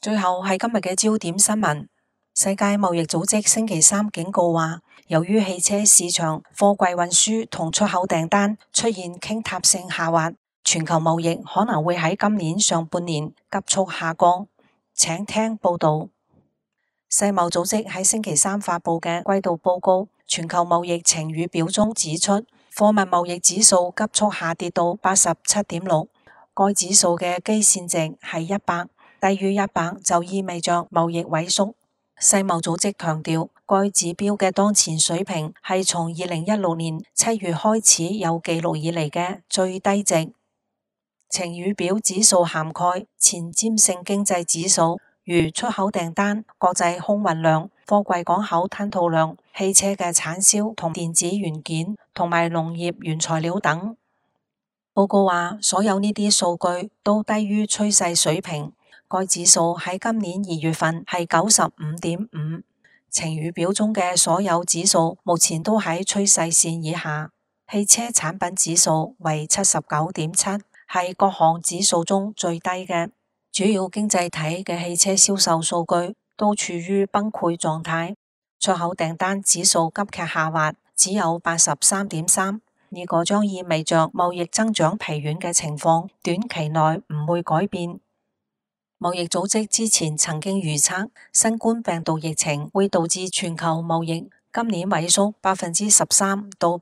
最後係今日嘅焦點新聞。世界貿易組織星期三警告話，由於汽車市場貨櫃運輸同出口訂單出現傾塌性下滑，全球貿易可能會喺今年上半年急速下降。請聽報道。世貿組織喺星期三發佈嘅季度報告全球貿易晴雨表中指出，貨物貿易指數急速下跌到87.6，該指數嘅基線值係100，低於100就意味着貿易萎縮。世貿組織強調，該指標嘅當前水平係從2016年7月開始有記錄以嚟嘅最低值。晴雨表指數涵蓋前瞻性經濟指數，如出口訂單、國際空運量、貨櫃港口吞吐量、汽車嘅產銷同電子元件同埋農業原材料等。報告話，所有呢啲數據都低於趨勢水平。該指數喺今年2月份係95.5，晴雨表中嘅所有指數目前都喺趨勢線以下。汽車產品指數為79.7，係各項指數中最低嘅。主要經濟體嘅汽車銷售數據都處於崩潰狀態。出口訂單指數急劇下滑，只有83.3，呢個將意味着貿易增長疲軟嘅情況短期內唔會改變。貿易組織之前曾經預測，新冠病毒疫情會導致全球貿易今年萎縮13%到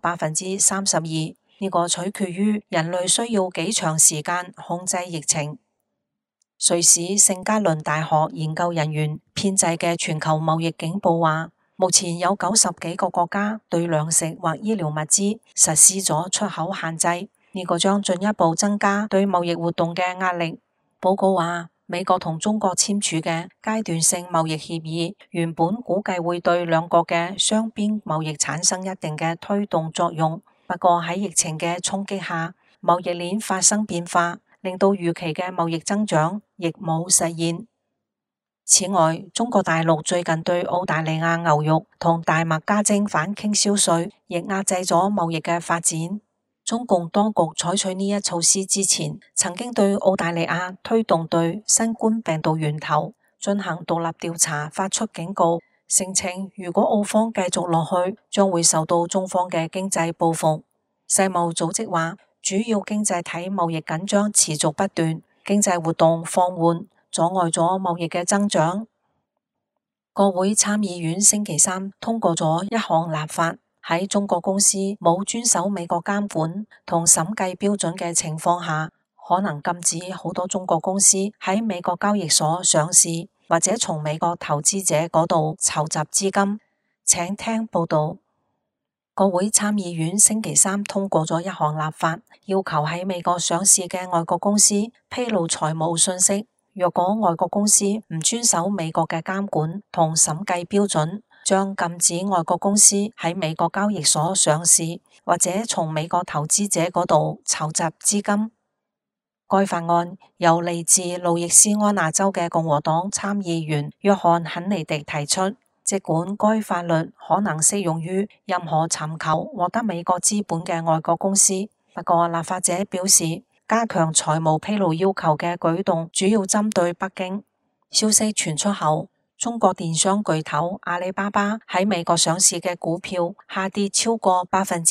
32%，呢個取決於人類需要幾長時間控制疫情。瑞士聖加倫大學研究人員編製嘅全球貿易警報話，目前有90幾個國家對糧食或醫療物資實施咗出口限制，呢個將進一步增加對貿易活動嘅壓力。報告話，美國同中國簽署嘅階段性貿易協議原本估計會對兩國嘅雙邊貿易產生一定嘅推動作用，不過喺疫情嘅衝擊下，貿易鏈發生變化，令到預期嘅貿易增長亦冇實現。此外，中國大陸最近對澳大利亞牛肉同大麥加徵反傾銷稅，亦壓制咗貿易嘅發展。中共當局採取呢一措施之前，曾經對澳大利亞推動對新冠病毒源頭進行獨立調查發出警告，聲稱如果澳方繼續落去，將會受到中方嘅經濟報復。世貿組織話，主要經濟體貿易緊張持續不斷，經濟活動放緩，阻礙咗貿易嘅增長。國會參議院星期三通過咗一項立法，喺中國公司冇遵守美國監管同審計標準嘅情況下，可能禁止好多中國公司喺美國交易所上市，或者從美國投資者嗰度籌集資金。請聽報道。國會參議院星期三通過咗一項立法，要求喺美國上市嘅外國公司披露財務信息。若果外國公司唔遵守美國嘅監管同審計標準，將禁止外國公司喺美國交易所上市，或者從美國投資者嗰度籌集資金。該法案由嚟自路易斯安那州嘅共和黨參議員約翰肯尼迪提出。儘管該法律可能適用於任何尋求獲得美國資本嘅外國公司，不過立法者表示，加強財務披露要求嘅舉動主要針對北京。消息傳出後，中國電商巨頭阿里巴巴喺美國上市嘅股票下跌超過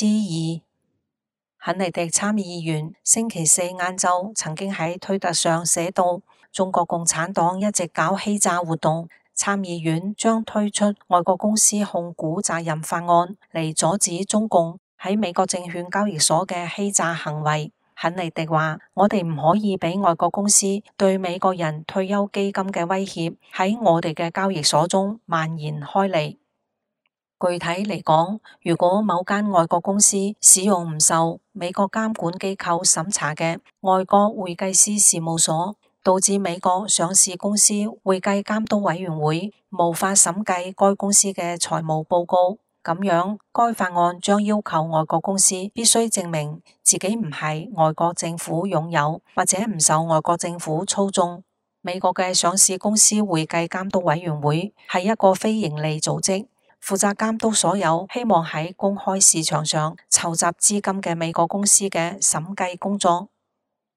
2%。肯尼迪參議員星期四晏晝曾經喺推特上寫道，中國共產黨一直搞欺詐活動，參議院將推出外國公司控股責任法案嚟阻止中共喺美國證券交易所嘅欺詐行為。肯尼迪話：我哋唔可以俾外國公司對美國人退休基金嘅威脅喺我哋嘅交易所中蔓延開嚟。具體嚟講，如果某間外國公司使用唔受美國監管機構審查嘅外國會計師事務所，導致美國上市公司會計監督委員會無法審計該公司嘅財務報告，咁樣該法案將要求外國公司必須證明自己唔係外國政府擁有或者唔受外國政府操縱。美國嘅上市公司會計監督委員會係一個非營利組織，負責監督所有希望喺公開市場上籌集資金嘅美國公司嘅審計工作。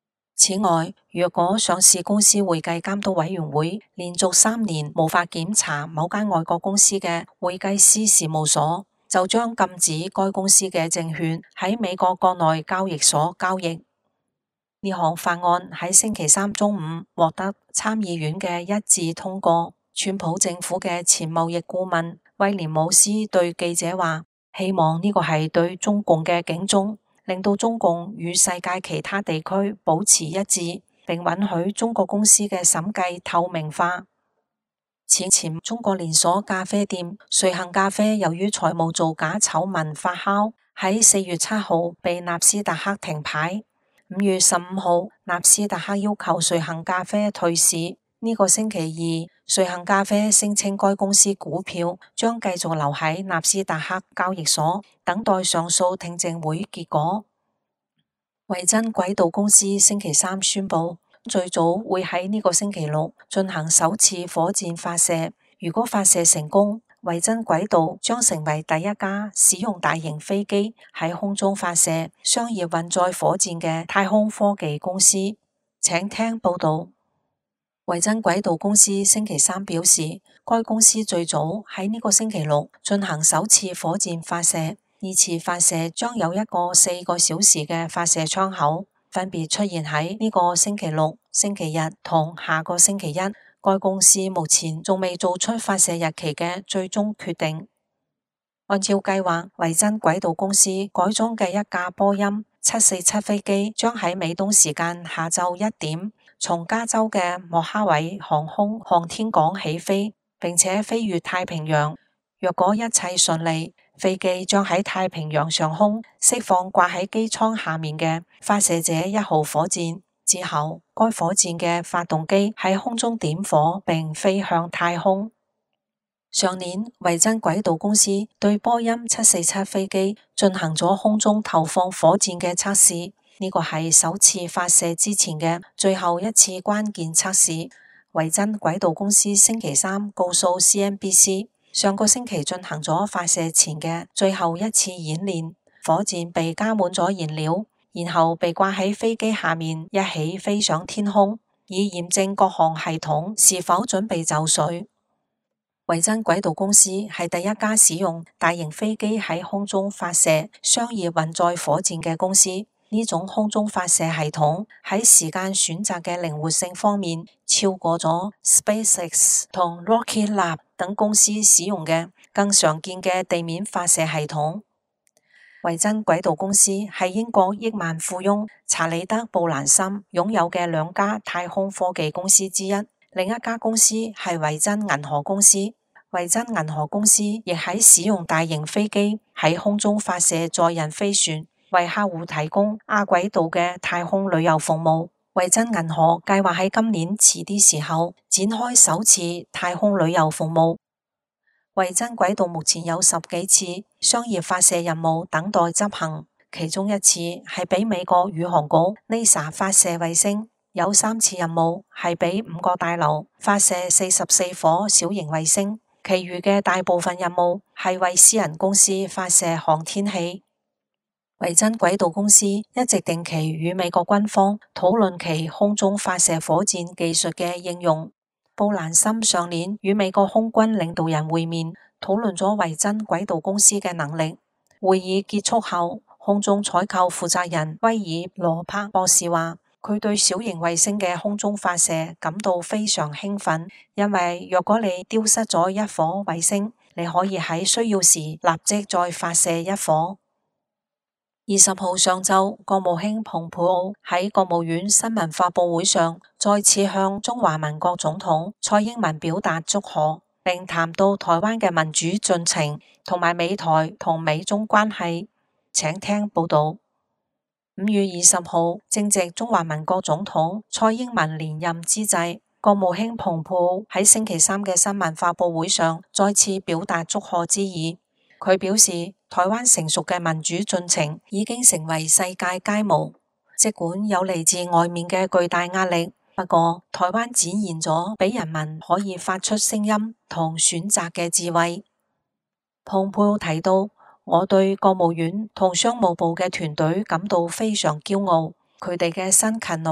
此外，若果上市公司會計監督委員會連續3年無法檢查某間外國公司嘅會計師事務所，就將禁止該公司嘅證券喺美國國內交易所交易。呢項法案喺星期三中午獲得參議院嘅一致通過。川普政府嘅前貿易顧問威廉姆斯對記者話，希望呢個係對中共嘅警鐘，令到中共與世界其他地區保持一致，並允許中國公司嘅審計透明化。此前中國連鎖咖啡店瑞幸咖啡由於財務造假醜聞發酵，喺4月7號被納斯達克停牌。5月15號，納斯達克要求瑞幸咖啡退市。呢個星期二，瑞幸咖啡聲稱該公司股票將繼續留喺納斯達克交易所，等待上訴聽證會結果。維珍軌道公司星期三宣布，最早會喺呢個星期六進行首次火箭發射。如果發射成功，維珍軌道將成為第一家使用大型飛機喺空中發射商業運載火箭嘅太空科技公司。請聽報道。維珍軌道公司星期三表示，該公司最早喺呢個星期六進行首次火箭發射。呢次發射將有一個4個小時嘅發射窗口，分別出現喺呢個星期六、星期日同下個星期一。該公司目前仲未做出發射日期嘅最終決定。按照計劃，維珍軌道公司改裝嘅一架波音747飛機將喺美東時間下晝1點從加州嘅莫哈維航空航天港起飛，並且飛越太平洋。若果一切順利，飛機將喺太平洋上空釋放掛喺機艙下面嘅發射者1號火箭。之後，該火箭嘅發動機喺空中點火並飛向太空。上年，維珍軌道公司對波音747飛機進行咗空中投放火箭嘅測試，呢個係首次發射之前嘅最後一次關鍵測試。維珍軌道公司星期三告訴 CNBC， 上個星期進行咗發射前嘅最後一次演練，火箭被加滿咗燃料，然後被掛喺飛機下面一起飛上天空，以驗證各項系統是否準備就緒。維珍軌道公司係第一家使用大型飛機喺空中發射商業運載火箭嘅公司。呢種空中發射系統喺時間選擇嘅靈活性方面超過咗 SpaceX 同 Rocket Lab 等公司使用嘅更常見嘅地面發射系統。維珍軌道公司係英國億萬富翁查理德布蘭森擁有嘅2家太空科技公司之一，另一家公司係維珍銀河公司。維珍銀河公司亦喺使用大型飛機喺空中發射載人飛船，為客戶提供亞軌道嘅太空旅遊服務。維珍銀河計劃喺今年遲啲時候展開首次太空旅遊服務。維珍軌道目前有10幾次商業發射任務等待執行，其中一次係俾美國宇航局 NASA 發射衛星，有3次任務係俾5個大樓發射44顆小型衛星，其餘嘅大部分任務係為私人公司發射航天器。維珍軌道公司一直定期與美國軍方討論其空中發射火箭技術嘅應用。布蘭森上年與美國空軍領導人會面，討論咗維珍軌道公司嘅能力。會議結束後，空中採購負責人威爾羅柏博士話，佢對小型衛星嘅空中發射感到非常興奮，因為若果你丟失咗一顆衛星，你可以喺需要時立即再發射一顆。20號上晝，國務卿蓬佩奧喺國務院新聞發佈會上再次向中華民國總統蔡英文表達祝賀，並談到台灣嘅民主進程同埋美台同美中關係。請聽報道。5月20號，正值中華民國總統蔡英文連任之際，國務卿蓬佩奧喺星期三嘅新聞發佈會上再次表達祝賀之意。佢表示，台灣成熟嘅民主進程已經成為世界楷模，儘管有嚟自外面嘅巨大壓力，不過台灣展現咗俾人民可以發出聲音同選擇嘅智慧。蓬佩奧提到，我對國務院同商務部嘅團隊感到非常驕傲，佢哋嘅辛勤努力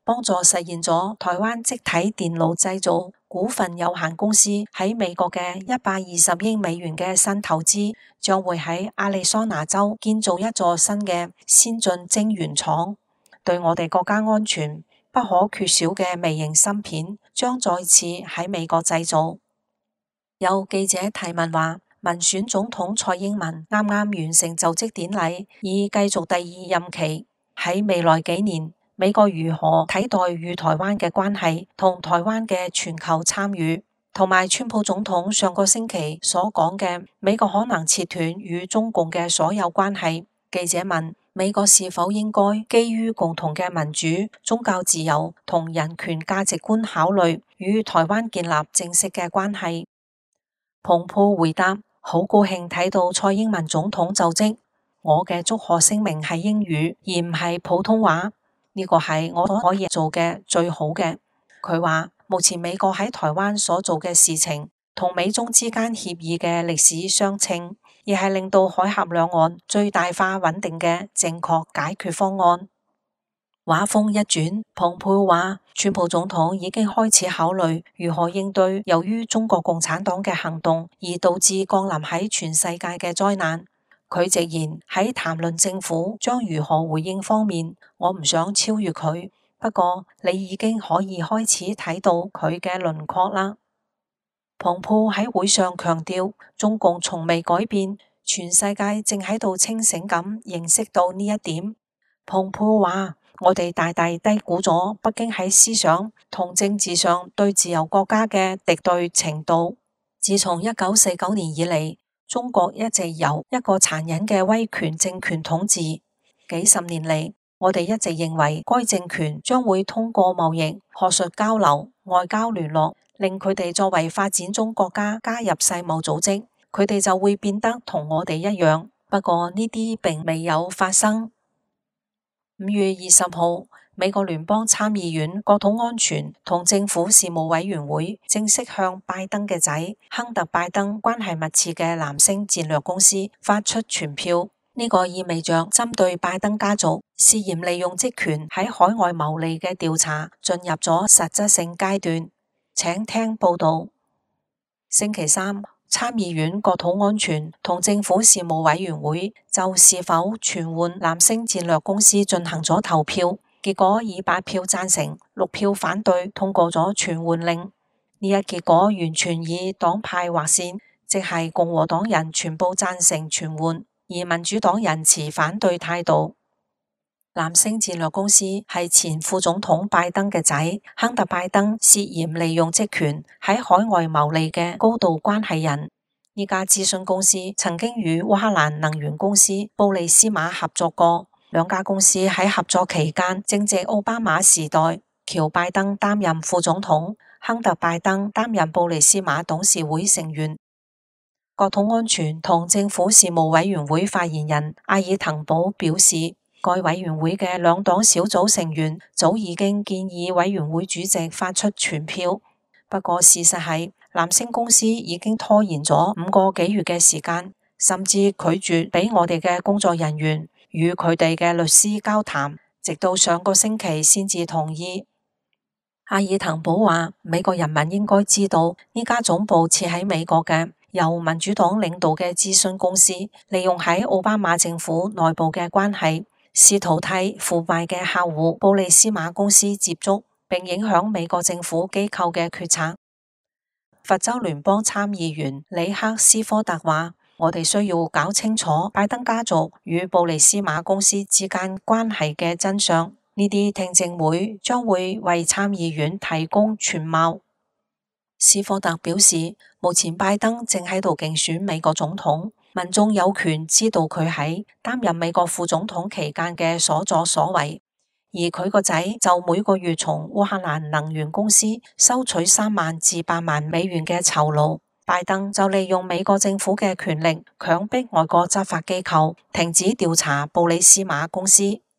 幫助實現咗台灣積體電路製造股份有限公司喺美國嘅$120億嘅新投資，將會喺亞利桑那州建造一座新嘅先進晶圓廠，對我哋國家安全不可缺少嘅微型芯片將再次喺美國製造。有記者提問話，民選總統蔡英文啱啱完成就職典禮，以繼續第二任期。喺未來幾年，美國如何睇待與台灣嘅關係同台灣嘅全球參與，同埋川普總統上個星期所講嘅美國可能切斷與中共嘅所有關係。記者問，美國是否應該基於共同嘅民主、宗教自由同人權價值觀考慮與台灣建立正式嘅關係？蓬佩回答，好高興睇到蔡英文總統就職，我嘅祝賀聲明係英語而唔係普通話，呢個係我可以做嘅最好嘅。佢話目前美國喺台灣所做嘅事情同美中之間協議嘅歷史相稱，而係令到海峽兩岸最大化穩定嘅正確解決方案。話鋒一轉，蓬佩話川普總統已經開始考慮如何應對由於中國共產黨嘅行動而導致降臨喺全世界嘅災難。佢直言喺談論政府將如何回應方面，我唔想超越佢，不過你已經可以開始睇到佢嘅輪廓啦。蓬佩喺會上強調，中共從未改變，全世界正喺度清醒咁認識到呢一點。蓬佩話，我哋大大低估咗北京喺思想同政治上對自由國家嘅敵對程度。自從1949年以嚟，中國一直由一個殘忍嘅威權政權統治。幾十年嚟，我哋一直認為該政權將會通過貿易、學術交流、外交聯絡，令佢哋作為發展中國家加入世貿組織，佢哋就會變得同我哋一樣。不過呢啲並未有發生。5月20號，美國聯邦參議院國土安全同政府事務委員會正式向拜登嘅仔亨特拜登關係密切嘅藍星戰略公司發出傳票，呢個意味着針對拜登家族涉嫌利用職權喺海外牟利嘅調查進入咗實質性階段。請聽報道。星期三，參議院國土安全同政府事務委員會就是否傳喚藍星戰略公司進行咗投票，結果以8票贊成、6票反對通過咗傳喚令。呢一結果完全以黨派劃線，即係共和黨人全部贊成傳喚，而民主黨人持反對態度。藍星戰略公司係前副總統拜登嘅仔亨特拜登涉嫌利用職權喺海外牟利嘅高度關係人。呢家諮詢公司曾經與烏克蘭能源公司布利斯馬合作過，兩家公司喺合作期間正值奧巴馬時代，喬拜登擔任副總統，亨特拜登擔任布利斯馬董事會成員。國土安全同政府事務委員會發言人阿爾滕堡表示，該委員會嘅兩黨小組成員早已經建議委員會主席發出傳票，不過事實係藍星公司已經拖延咗5個幾月嘅時間，甚至拒絕俾我哋嘅工作人員與佢哋嘅律師交談，直到上個星期先至同意。阿爾滕堡話，美國人民應該知道呢家總部設喺美國嘅由民主黨領導嘅諮詢公司，利用喺奧巴馬政府內部嘅關係，試圖替腐敗嘅客戶布利斯馬公司接觸，並影響美國政府機構嘅決策。佛州聯邦參議員里克斯科特話，我哋需要搞清楚拜登家族與布利斯馬公司之間關係嘅真相。呢啲聽證會將會為參議院提供全貌。斯科特表示，目前拜登正喺度競選美國總統，民眾有權知道佢喺擔任美國副總統期間嘅所作所為，而佢個仔就每個月從烏克蘭能源公司收取3萬至8萬美元嘅酬勞。拜登就利用美國政府嘅權力強迫外國執法機構停止調查布里斯馬公司。